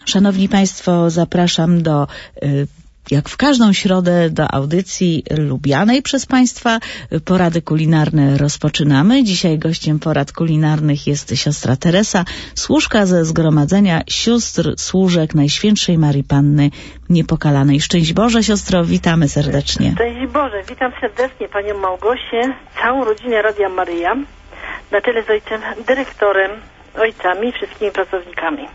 Szanowni Państwo, zapraszam do, jak w każdą środę, do audycji lubianej przez Państwa. Porady kulinarne rozpoczynamy. Dzisiaj gościem porad kulinarnych jest siostra Teresa, służka ze Zgromadzenia Sióstr Służek Najświętszej Marii Panny Niepokalanej. Szczęść Boże, siostro, witamy serdecznie. Szczęść Boże, witam serdecznie Panią Małgosię, całą rodzinę Radia Maryja, na czele z ojcem dyrektorem, ojcami i wszystkimi pracownikami.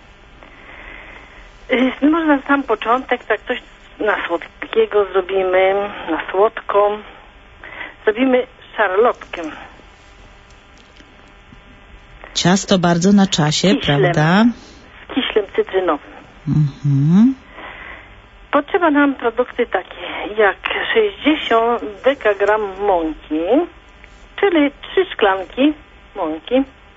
Może na sam początek tak coś na słodkiego zrobimy, na słodko. Zrobimy szarlotkę. Ciasto bardzo na czasie, kiślem, prawda? Z kiślem cytrynowym. Mhm. Potrzeba nam produkty takie jak 60 dekagram mąki, czyli 3 szklanki mąki.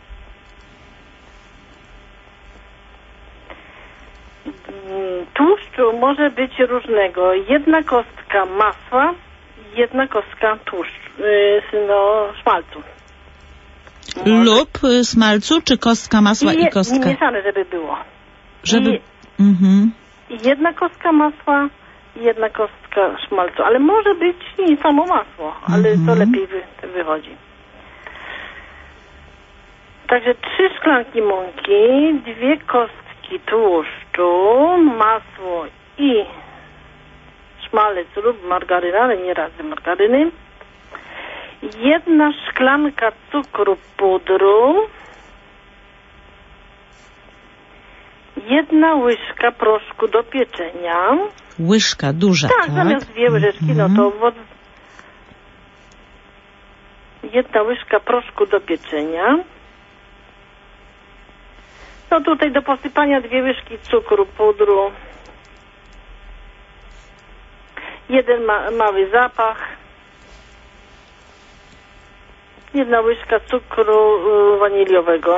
Tłuszczu może być różnego. 1 kostka masła, 1 kostka tłuszczu, szmalcu. Lub smalcu, czy kostka masła i kostka? Mieszane, żeby było. Żeby... 1 kostka masła, 1 kostka szmalcu. Ale może być i samo masło, ale to lepiej wychodzi. Także 3 szklanki mąki, 2 kostki tłuszczu, masło i szmalec lub margaryna, ale nie razy margaryny. 1 szklanka cukru pudru. 1 łyżka proszku do pieczenia. Łyżka duża, tak? Zamiast 2 łyżeczki, no to 1 łyżka proszku do pieczenia. No tutaj do posypania 2 łyżki cukru pudru. 1 mały zapach. 1 łyżka cukru waniliowego.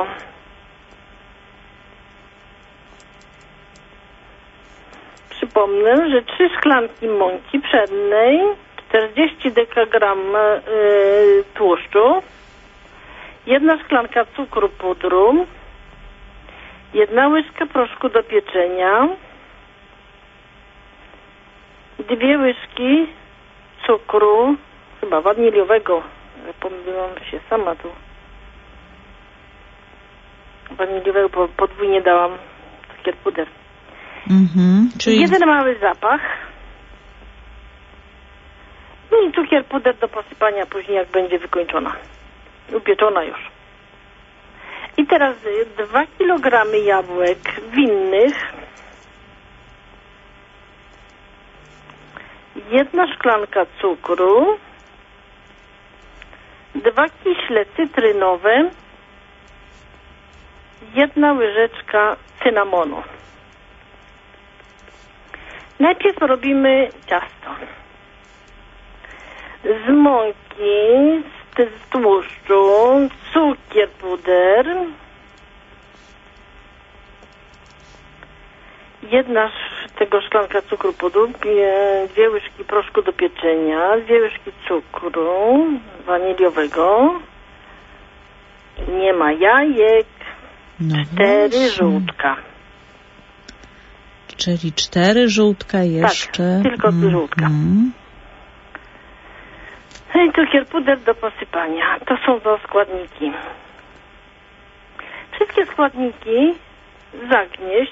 Przypomnę, że 3 szklanki mąki pszennej, 40 dekagram tłuszczu, 1 szklanka cukru pudru, 1 łyżka proszku do pieczenia, 2 łyżki cukru, chyba waniliowego, pomyliłam się sama tu, waniliowego, bo podwójnie dałam cukier puder. Czyli 1 mały zapach, no i cukier puder do posypania później, jak będzie wykończona, upieczona już. I teraz 2 kg jabłek winnych, 1 szklanka cukru, 2 kiśle cytrynowe, 1 łyżeczka cynamonu. Najpierw robimy ciasto. Z mąki, z tłuszczu, cukier puder, 1 tego szklanka cukru pudru, 2 łyżki proszku do pieczenia, 2 łyżki cukru waniliowego, nie ma jajek, 4 żółtka. Czyli 4 żółtka jeszcze. Tak, tylko żółtka. No i cukier puder do posypania. To są to składniki. Wszystkie składniki zagnieść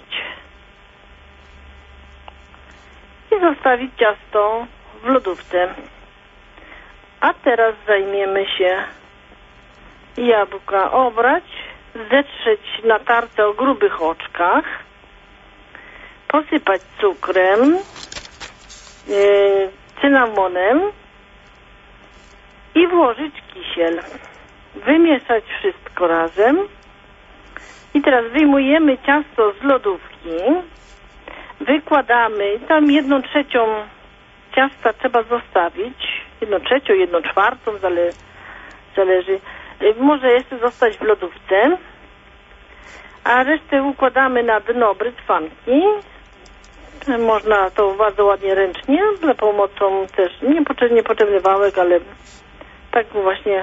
i zostawić ciasto w lodówce. A teraz zajmiemy się jabłka obrać, zetrzeć na tarce o grubych oczkach, posypać cukrem, cynamonem i włożyć kisiel. Wymieszać wszystko razem. I teraz wyjmujemy ciasto z lodówki. Wykładamy. Tam 1/3 ciasta trzeba zostawić. 1/3, 1/4, zależy. Może jeszcze zostać w lodówce. A resztę układamy na dno brytwanki. Można to bardzo ładnie ręcznie, za pomocą też niepotrzebny wałek, ale tak właśnie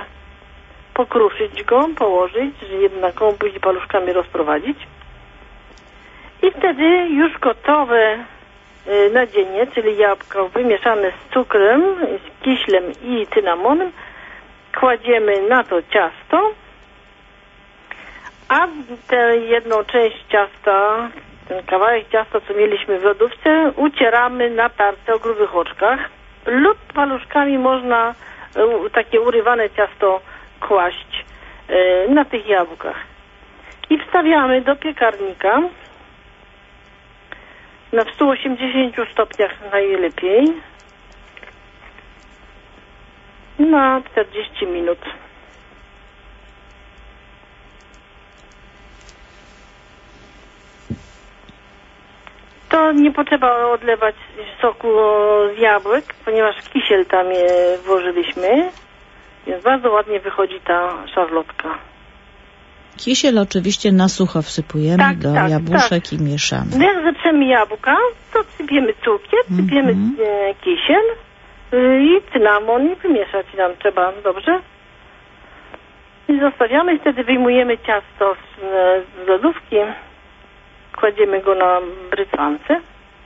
pokruszyć go, położyć, że jednaką później paluszkami rozprowadzić. I wtedy już gotowe nadzienie, czyli jabłko wymieszane z cukrem, z kiślem i cynamonem, kładziemy na to ciasto, a tę jedną część ciasta, ten kawałek ciasta, co mieliśmy w lodówce, ucieramy na tarce o grubych oczkach lub paluszkami można takie urywane ciasto kłaść na tych jabłkach. I wstawiamy do piekarnika na 180 stopniach najlepiej na 40 minut. To nie potrzeba odlewać soku z jabłek, ponieważ kisiel tam włożyliśmy, więc bardzo ładnie wychodzi ta szarlotka. Kisiel oczywiście na sucho wsypujemy do jabłuszek i mieszamy. Jak zaczniemy jabłka, to sypiemy cukier, sypiemy kisiel i cynamon i wymieszać nam trzeba dobrze. I zostawiamy, wtedy wyjmujemy ciasto z lodówki, kładziemy go na brytwance,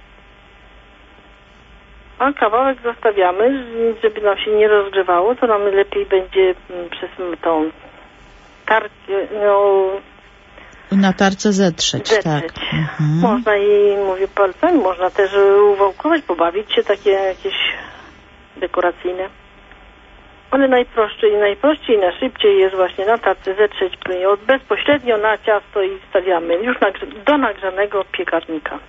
a kawałek zostawiamy, żeby nam się nie rozgrzewało, to nam lepiej będzie przez tą tarkę, na tarce zetrzeć, tak. Można jej, mówię, palcami, można też uwałkować, pobawić się, takie jakieś dekoracyjne. Ale najprościej i najszybciej jest właśnie na tarce zetrzeć bezpośrednio na ciasto i stawiamy już do nagrzanego piekarnika.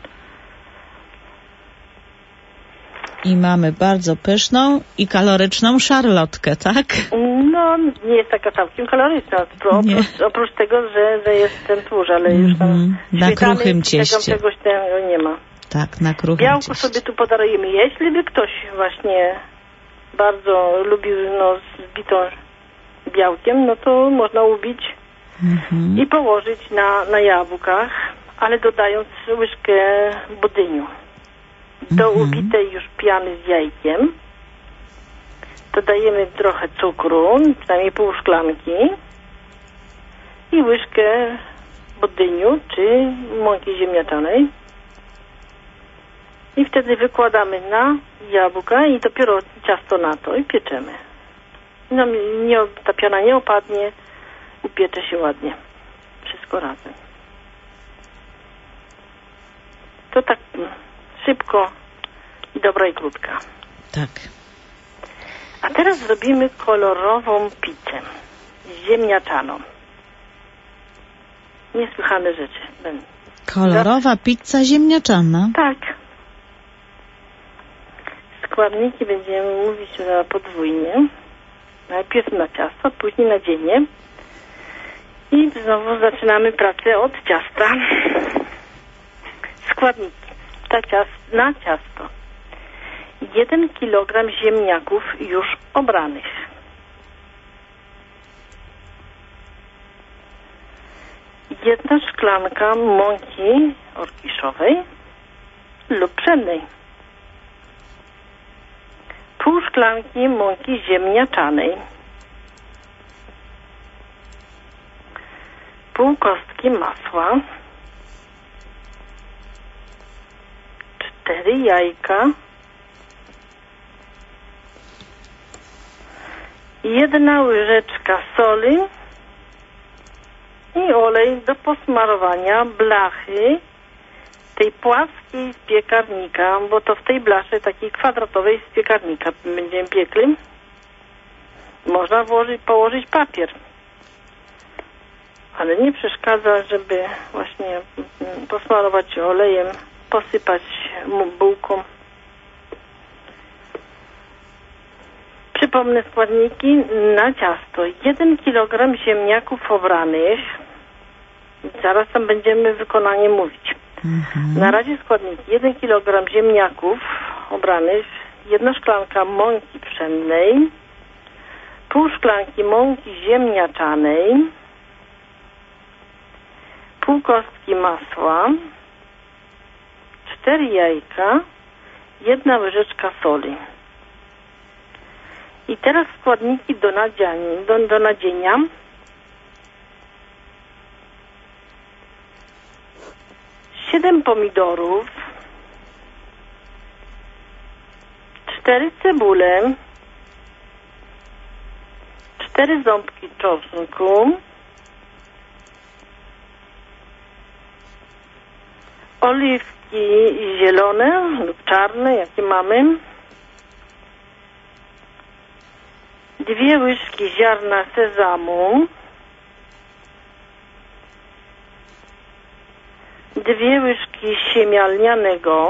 I mamy bardzo pyszną i kaloryczną szarlotkę, tak? No, nie jest taka całkiem kaloryczna, oprócz tego, że jest ten tłuszcz, ale już tam na kruchym cieście. Czegoś tego nie ma. Tak, na kruchym białko cieście. Sobie tu podarujemy. Jeśli by ktoś właśnie bardzo lubił z bitą białkiem, no to można ubić i położyć na jabłkach, ale dodając łyżkę budyniu. Do ubitej już piany z jajkiem dodajemy trochę cukru, przynajmniej pół szklanki i łyżkę budyniu czy mąki ziemniaczanej. I wtedy wykładamy na jabłka i dopiero ciasto na to i pieczemy. No, ta piana nie opadnie, upiecze się ładnie. Wszystko razem. To tak szybko i dobra i krótka. Tak. A teraz zrobimy kolorową pizzę ziemniaczaną. Niesłychane rzeczy. Kolorowa pizza ziemniaczana? Tak. Składniki będziemy mówić podwójnie. Najpierw na ciasto, później na dziennie. I znowu zaczynamy pracę od ciasta. Składniki. Na ciasto. 1 kg ziemniaków już obranych. 1 szklanka mąki orkiszowej lub pszennej. Pół szklanki mąki ziemniaczanej. Pół kostki masła. 4 jajka. 1 łyżeczka soli i olej do posmarowania blachy tej płaskiej z piekarnika, bo to w tej blasze takiej kwadratowej z piekarnika będziemy piekli. Można położyć papier, ale nie przeszkadza, żeby właśnie posmarować olejem, posypać bułką. Przypomnę składniki na ciasto. 1 kg ziemniaków obranych. Zaraz tam będziemy wykonanie mówić. Na razie składniki. 1 kg ziemniaków obranych, 1 szklanka mąki pszennej, pół szklanki mąki ziemniaczanej, pół kostki masła, 4 jajka, 1 łyżeczka soli. I teraz składniki do nadzienia. 7 pomidorów, 4 cebule, 4 ząbki czosnku, oliwki zielone lub czarne, jakie mamy, 2 łyżki ziarna sezamu, 2 łyżki siemię lnianego,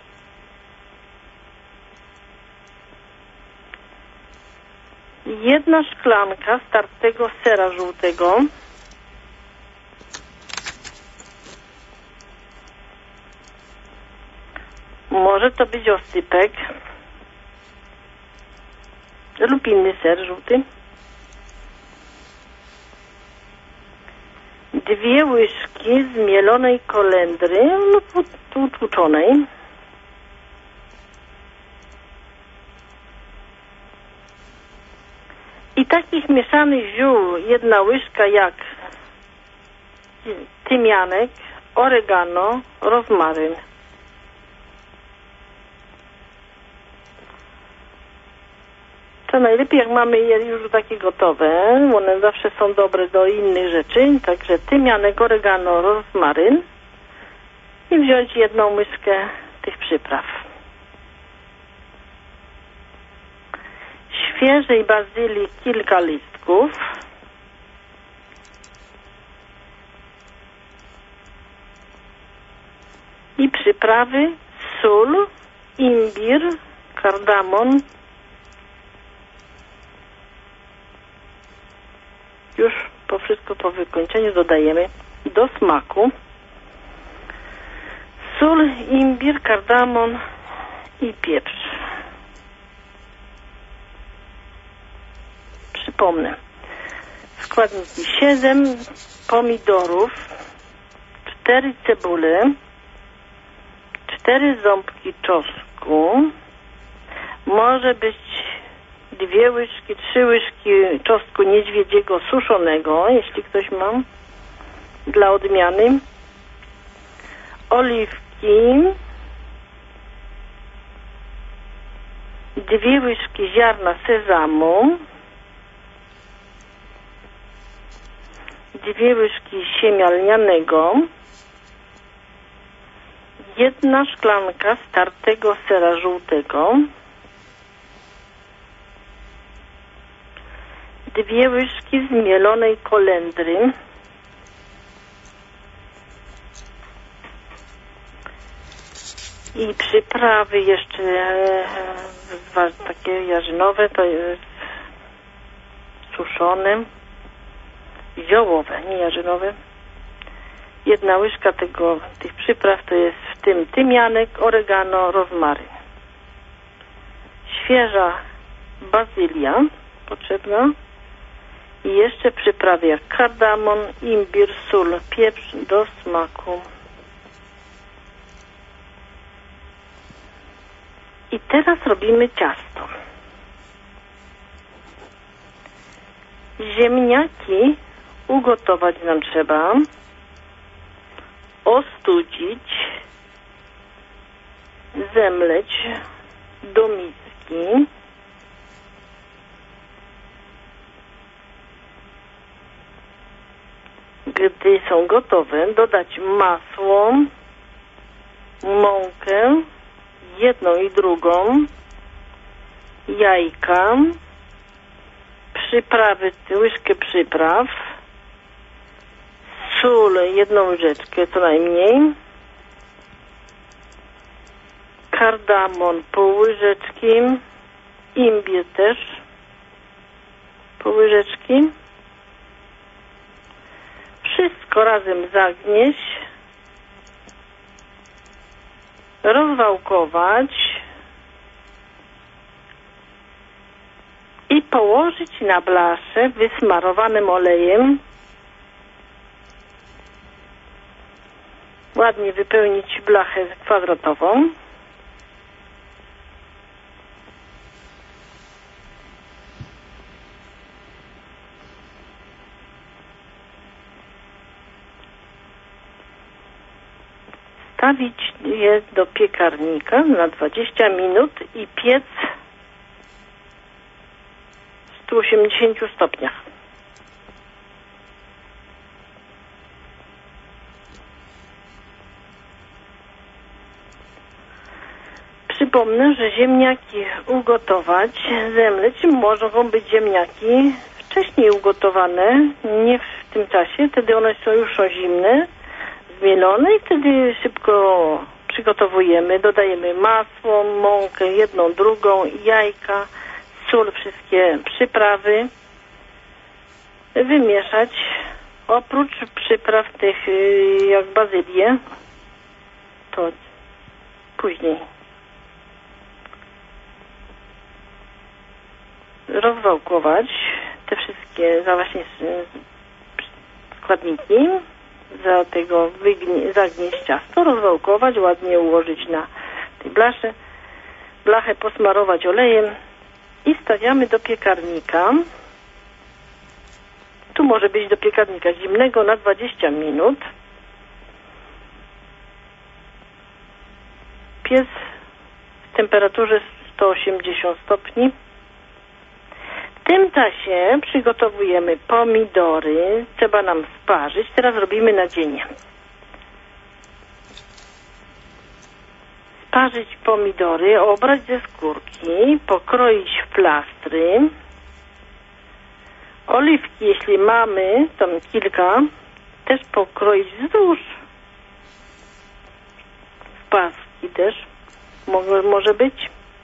1 szklanka startego sera żółtego, może to być oscypek lub inny ser żółty, 2 łyżki zmielonej kolendry lub utłuczonej, i takich mieszanych ziół 1 łyżka jak tymianek, oregano, rozmaryn. To najlepiej jak mamy je już takie gotowe, one zawsze są dobre do innych rzeczy, także tymianek, oregano, rozmaryn i wziąć 1 łyżkę tych przypraw. Świeżej bazylii kilka listków, i przyprawy: sól, imbir, kardamon. Już wszystko po wykończeniu dodajemy do smaku. Sól, imbir, kardamon i pieprz. Przypomnę. Składniki: 7 pomidorów, 4 cebule, 4 ząbki czosnku, może być 2 łyżki, 3 łyżki czosnku niedźwiedziego suszonego, jeśli ktoś ma, dla odmiany, oliwki, 2 łyżki ziarna sezamu, 2 łyżki siemię lnianego, 1 szklanka startego sera żółtego, 2 łyżki zmielonej kolendry, i przyprawy jeszcze takie jarzynowe, to jest suszone, ziołowe, nie jarzynowe. 1 łyżka tych przypraw to jest w tym tymianek, oregano, rozmaryn. Świeża bazylia potrzebna i jeszcze przyprawy jak kardamon, imbir, sól, pieprz do smaku. I teraz robimy ciasto. Ziemniaki ugotować nam trzeba, ostudzić, zemleć do miski, gdy są gotowe, dodać masło, mąkę, 1 i drugą, jajka, przyprawy, łyżkę przypraw, sól, 1 łyżeczkę co najmniej, kardamon pół łyżeczki, imbir też pół łyżeczki. Wszystko razem zagnieść, rozwałkować i położyć na blasze wysmarowanym olejem. Ładnie wypełnić blachę kwadratową. wstawić je do piekarnika na 20 minut i piec w 180 stopniach. Przypomnę, że ziemniaki ugotować, zemleć mogą być ziemniaki wcześniej ugotowane, nie w tym czasie, wtedy one już są zimne, zmielone i wtedy szybko przygotowujemy, dodajemy masło, mąkę, jedną, drugą, jajka, sól, wszystkie przyprawy, wymieszać. Oprócz przypraw tych jak bazylię, to później rozwałkować te wszystkie właśnie składniki, zagnieść ciasto, rozwałkować, ładnie ułożyć na tej blachę posmarować olejem i stawiamy do piekarnika. Tu może być do piekarnika zimnego na 20 minut. Piec w temperaturze 180 stopni. W tym czasie przygotowujemy pomidory. Trzeba nam sparzyć. Teraz robimy nadzienie. Sparzyć pomidory, obrać ze skórki, pokroić w plastry. Oliwki, jeśli mamy, tam kilka, też pokroić wzdłuż. W paski też może być.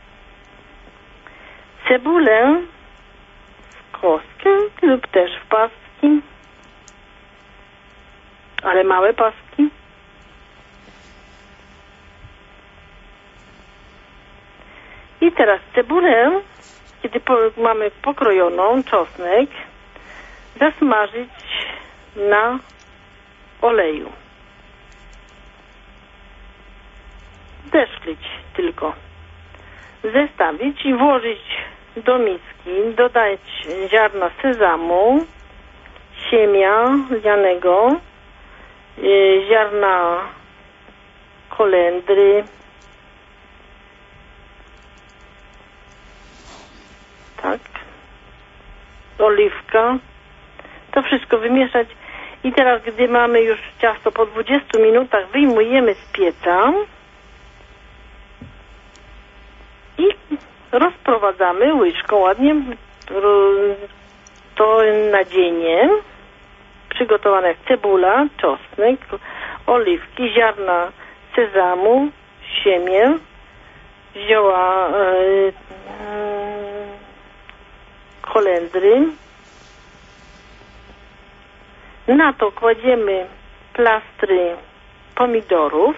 Cebulę w kostkę lub też w paski, ale małe paski. I teraz cebulę, kiedy mamy pokrojoną, czosnek, zasmażyć na oleju. Zeszklić tylko. Zestawić i włożyć do miski, dodać ziarna sezamu, siemia lnianego, ziarna kolendry, tak, oliwka. To wszystko wymieszać i teraz, gdy mamy już ciasto po 20 minutach, wyjmujemy z pieca i rozprowadzamy łyżką ładnie to nadzienie przygotowane jak cebula, czosnek, oliwki, ziarna sezamu, siemię, zioła kolendry. Na to kładziemy plastry pomidorów.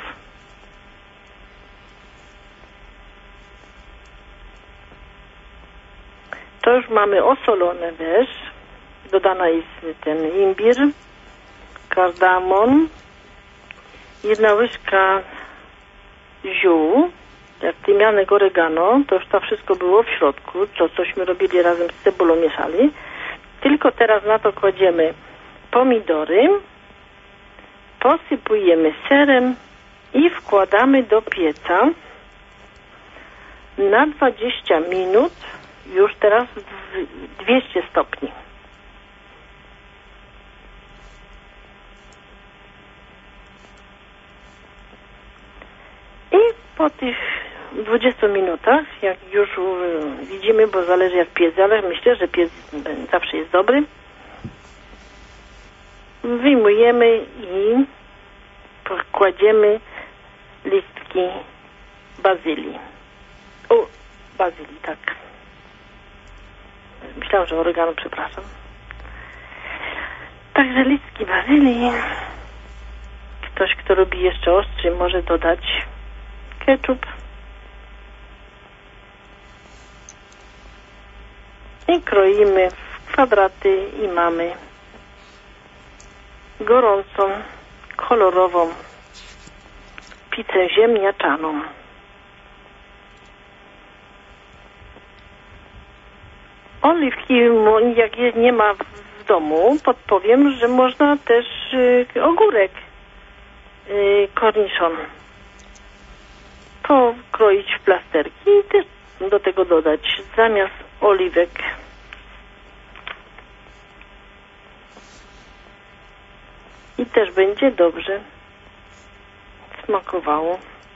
To już mamy osolone też. Dodana jest ten imbir, kardamon, 1 łyżka ziół, jak tymianek, oregano. To już to wszystko było w środku, to cośmy robili razem z cebulą, mieszali. Tylko teraz na to kładziemy pomidory, posypujemy serem i wkładamy do pieca na 20 minut, już teraz 200 stopni. I po tych 20 minutach, jak już widzimy, bo zależy jak piec, ale myślę, że piec zawsze jest dobry, wyjmujemy i kładziemy listki bazylii. Bazylii, tak. Myślałam, że oregano, przepraszam. Także listki bazylii. Ktoś, kto lubi jeszcze ostrzy, może dodać ketchup. I kroimy w kwadraty i mamy gorącą, kolorową pizzę ziemniaczaną. Oliwki, jak je nie ma w domu, podpowiem, że można też ogórek cornichon skroić w plasterki i też do tego dodać zamiast oliwek i też będzie dobrze smakowało,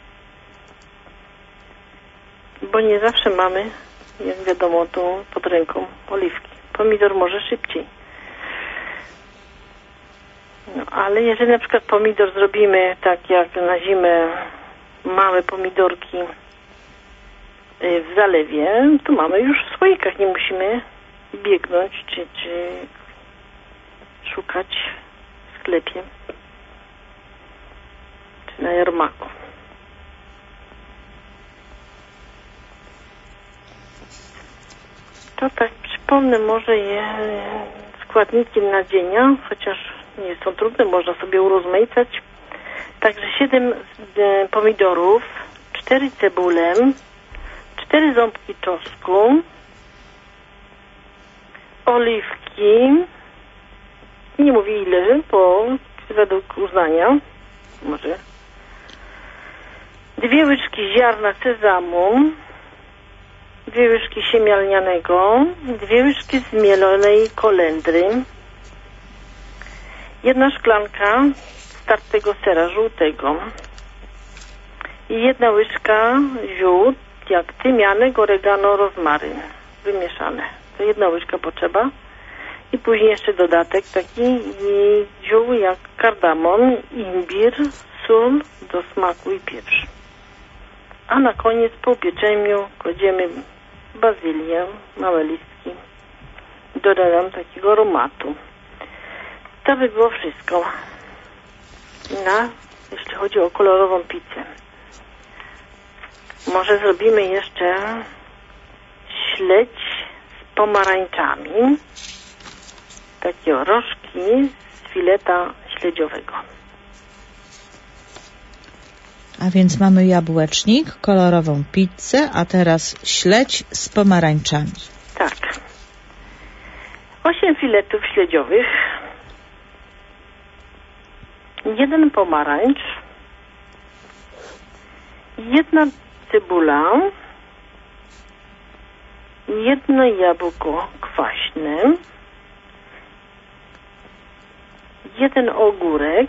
bo nie zawsze mamy, jak wiadomo, tu pod ręką oliwki. Pomidor może szybciej. No, ale jeżeli na przykład pomidor zrobimy tak jak na zimę, małe pomidorki w zalewie, to mamy już w słoikach, nie musimy biegnąć czy szukać w sklepie czy na jarmaku. To tak przypomnę może składniki nadzienia, chociaż nie są trudne, można sobie urozmaicać. Także 7 pomidorów, 4 cebule, 4 ząbki czosnku, oliwki, nie mówię ile, bo według uznania, może 2 łyżki ziarna sezamu, 2 łyżki siemię lnianego, 2 łyżki zmielonej kolendry, 1 szklanka startego sera żółtego i 1 łyżka ziół, jak tymianek, oregano, rozmaryn wymieszane. To 1 łyżka potrzeba i później jeszcze dodatek taki ziół jak kardamon, imbir, sól do smaku i pieprz. A na koniec po pieczeniu kładziemy bazylię, małe listki. Dodam takiego aromatu. To by było wszystko. Jeszcze chodzi o kolorową pizzę. Może zrobimy jeszcze śledź z pomarańczami. Takie rożki z fileta śledziowego. A więc mamy jabłecznik, kolorową pizzę, a teraz śledź z pomarańczami. Tak. 8 filetów śledziowych, 1 pomarańcz, 1 cebula, 1 jabłko kwaśne, 1 ogórek,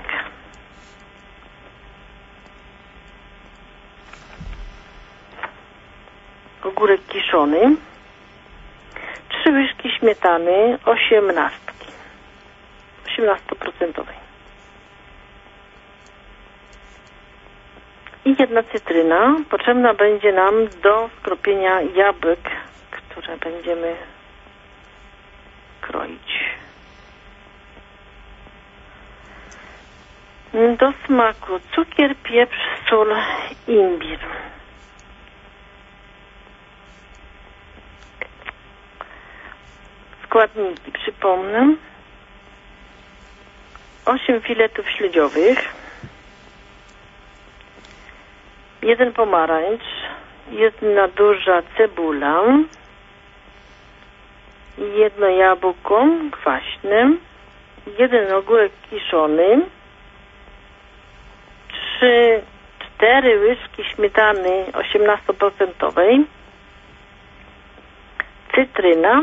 'Ogórek kiszony, 3 łyżki śmietany 18%. I 1 cytryna. Potrzebna będzie nam do skropienia jabłek, które będziemy kroić. Do smaku cukier, pieprz, sól, imbir. Składniki przypomnę. 8 filetów śledziowych, 1 pomarańcz, 1 duża cebula, 1 jabłko kwaśne, 1 ogórek kiszony, 4 łyżki śmietany 18%, cytryna.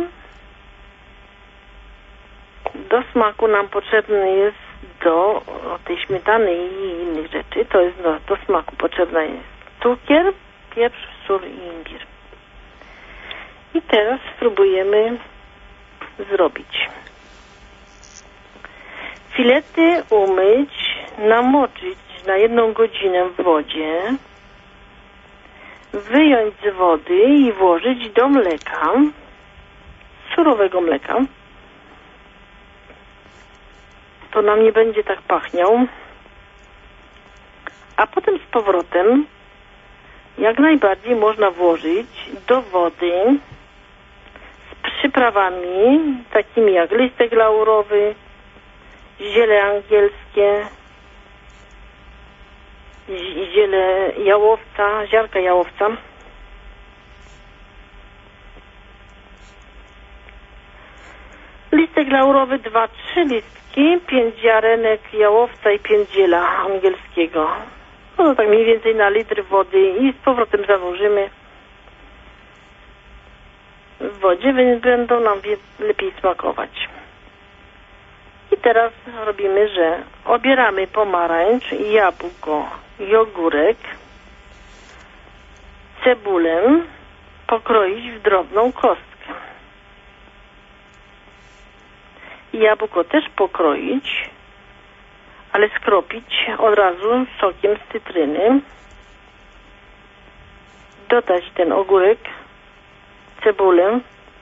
Do smaku nam potrzebny jest do tej śmietany i innych rzeczy, to jest do smaku potrzebna jest cukier, pieprz, sól i imbir. I teraz spróbujemy zrobić. Filety umyć, namoczyć na 1 godzinę w wodzie, wyjąć z wody i włożyć do mleka, surowego mleka. To nam nie będzie tak pachniał. A potem z powrotem jak najbardziej można włożyć do wody z przyprawami takimi jak listek laurowy, ziele angielskie, ziele jałowca, ziarka jałowca. Listek laurowy 2-3 listki, 5 ziarenek jałowca i 5 ziela angielskiego. No tak mniej więcej na litr wody i z powrotem zanurzymy w wodzie, więc będą nam lepiej smakować. I teraz robimy, że obieramy pomarańcz, jabłko i ogórek, cebulę pokroić w drobną kostkę. Jabłko też pokroić, ale skropić od razu sokiem z cytryny. Dodać ten ogórek, cebulę.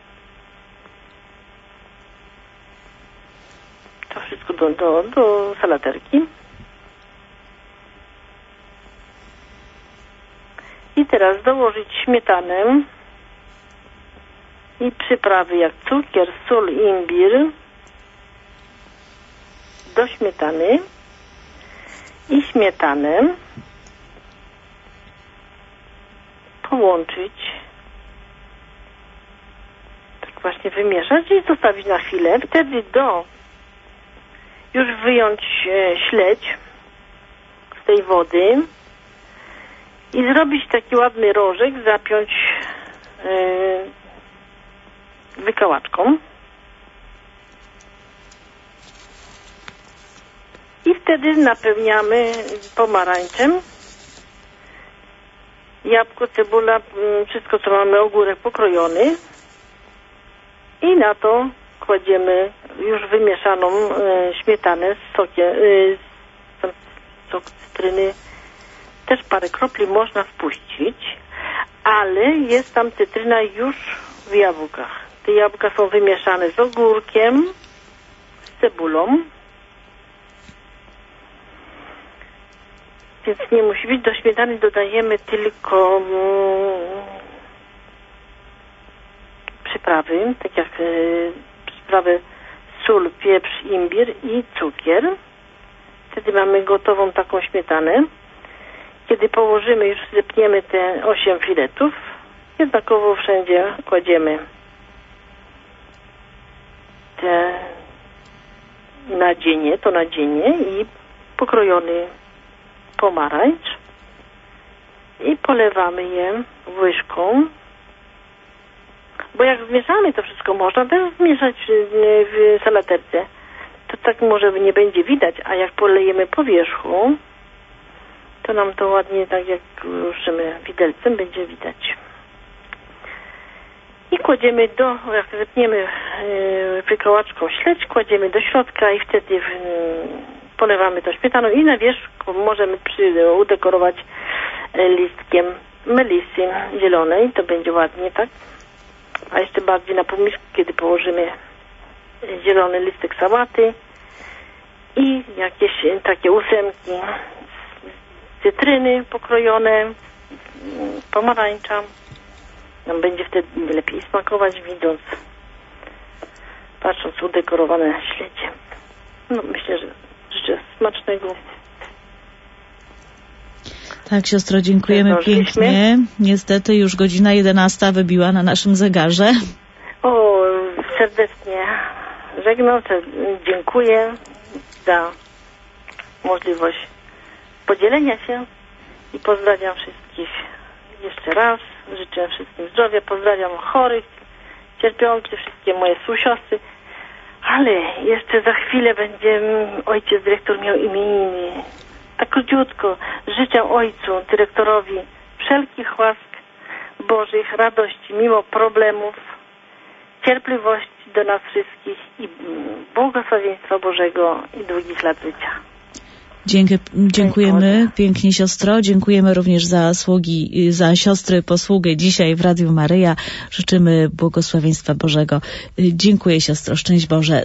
To wszystko do salaterki. I teraz dołożyć śmietanę i przyprawy jak cukier, sól i imbir do śmietany i śmietanę połączyć, tak właśnie wymieszać i zostawić na chwilę. Wtedy już wyjąć śledź z tej wody i zrobić taki ładny rożek, zapiąć wykałaczką. I wtedy napełniamy pomarańczem, jabłko, cebula, wszystko co mamy, ogórek pokrojony i na to kładziemy już wymieszaną śmietanę z sokiem, sok cytryny, też parę kropli można wpuścić, ale jest tam cytryna już w jabłkach. Te jabłka są wymieszane z ogórkiem, z cebulą, więc nie musi być. Do śmietany dodajemy tylko przyprawy, tak jak przyprawy sól, pieprz, imbir i cukier. Wtedy mamy gotową taką śmietanę. Kiedy położymy, już zepniemy te 8 filetów, jednakowo wszędzie kładziemy te nadzienie i pokrojony pomarańcz i polewamy je łyżką, bo jak zmieszamy to wszystko, można też zmieszać w salaterce, to tak może nie będzie widać, a jak polejemy po wierzchu, to nam to ładnie, tak jak ruszymy widelcem, będzie widać. I kładziemy jak zepniemy wykałaczką śledź, kładziemy do środka i wtedy polewamy to śmietaną i na wierzchu możemy udekorować listkiem melisy zielonej, to będzie ładnie, tak? A jeszcze bardziej na półmisku, kiedy położymy zielony listek sałaty i jakieś takie ósemki cytryny pokrojone, pomarańcza. Nam będzie wtedy lepiej smakować, patrząc udekorowane śledzie. No myślę, że życzę smacznego. Tak, siostro, dziękujemy pięknie. Niestety już godzina 11 wybiła na naszym zegarze. O, serdecznie żegnam, dziękuję za możliwość podzielenia się i pozdrawiam wszystkich jeszcze raz. Życzę wszystkim zdrowia, pozdrawiam chorych, cierpiących, wszystkie moje współsiostry, ale jeszcze za chwilę będzie ojciec dyrektor miał imieniny. A króciutko życzę ojcu dyrektorowi wszelkich łask Bożych, radości mimo problemów, cierpliwości do nas wszystkich i błogosławieństwa Bożego i długich lat życia. Dziękujemy pięknie, siostro. Dziękujemy również za siostry posługę dzisiaj w Radiu Maryja. Życzymy błogosławieństwa Bożego. Dziękuję, siostro. Szczęść Boże.